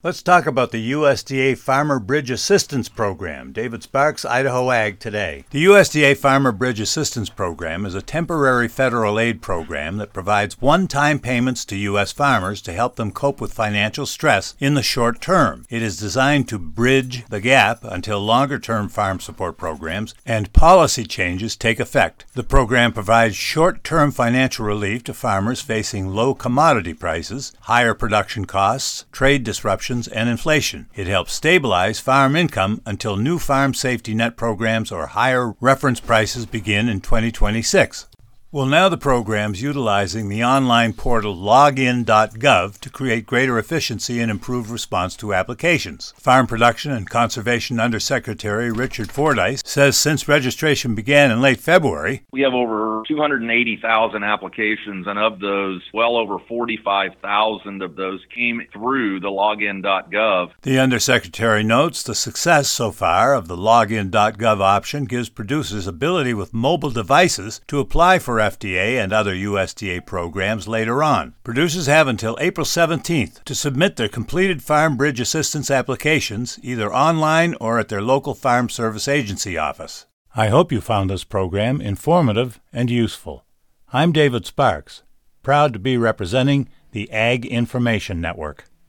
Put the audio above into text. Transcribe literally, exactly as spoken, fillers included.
Let's talk about the U S D A Farmer Bridge Assistance Program. David Sparks, Idaho Ag Today. The U S D A Farmer Bridge Assistance Program is a temporary federal aid program that provides one-time payments to U S farmers to help them cope with financial stress in the short term. It is designed to bridge the gap until longer-term farm support programs and policy changes take effect. The program provides short-term financial relief to farmers facing low commodity prices, higher production costs, trade disruptions, and inflation. It helps stabilize farm income until new farm safety net programs or higher reference prices begin in twenty twenty-six. Well, now the program's utilizing the online portal login dot gov to create greater efficiency and improve response to applications. Farm Production and Conservation Undersecretary Richard Fordyce says since registration began in late February, we have over two hundred eighty thousand applications, and of those, well over forty-five thousand of those came through the login dot gov. The Undersecretary notes the success so far of the login dot gov option gives producers ability with mobile devices to apply for F D A and other U S D A programs later on. Producers have until April seventeenth to submit their completed Farm Bridge Assistance applications either online or at their local Farm Service Agency office. I hope you found this program informative and useful. I'm David Sparks, proud to be representing the Ag Information Network.